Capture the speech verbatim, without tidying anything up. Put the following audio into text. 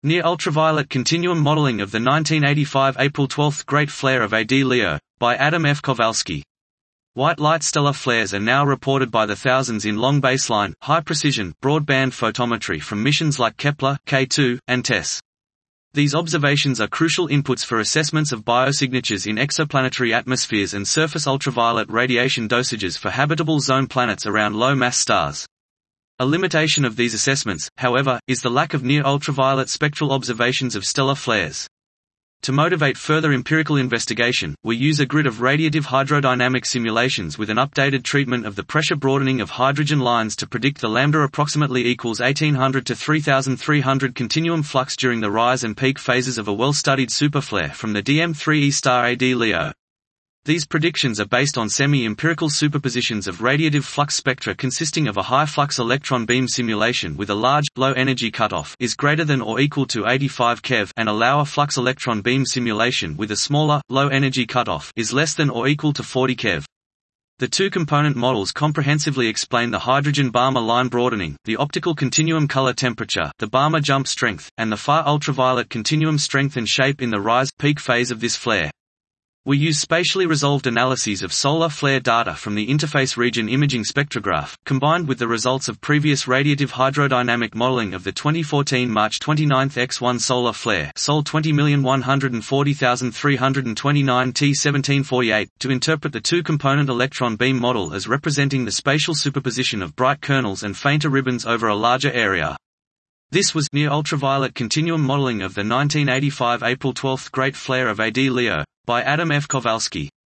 Near-ultraviolet continuum modeling of the nineteen eighty-five April twelfth Great Flare of A D Leo, by Adam F. Kowalski. White light stellar flares are now reported by the thousands in long baseline, high-precision, broadband photometry from missions like Kepler, K two, and TESS. These observations are crucial inputs for assessments of biosignatures in exoplanetary atmospheres and surface ultraviolet radiation dosages for habitable zone planets around low-mass stars. A limitation of these assessments, however, is the lack of near-ultraviolet spectral observations of stellar flares. To motivate further empirical investigation, we use a grid of radiative hydrodynamic simulations with an updated treatment of the pressure broadening of hydrogen lines to predict the lambda approximately equals eighteen hundred to three thousand three hundred continuum flux during the rise and peak phases of a well-studied superflare from the D M three E star A D Leo. These predictions are based on semi-empirical superpositions of radiative flux spectra consisting of a high-flux electron beam simulation with a large, low-energy cutoff is greater than or equal to eighty-five keV and a lower flux electron beam simulation with a smaller, low-energy cutoff is less than or equal to forty keV. The two-component models comprehensively explain the hydrogen Balmer line broadening, the optical continuum color temperature, the Balmer jump strength, and the far ultraviolet continuum strength and shape in the rise-peak phase of this flare. We use spatially resolved analyses of solar flare data from the interface region imaging spectrograph, combined with the results of previous radiative hydrodynamic modeling of the twenty fourteen March twenty-ninth X one solar flare Sol twenty million one hundred forty thousand three hundred twenty-nine T seventeen forty-eight, to interpret the two-component electron beam model as representing the spatial superposition of bright kernels and fainter ribbons over a larger area. This was near-ultraviolet continuum modeling of the nineteen eighty-five April twelfth Great Flare of A D Leo, by Adam F. Kowalski.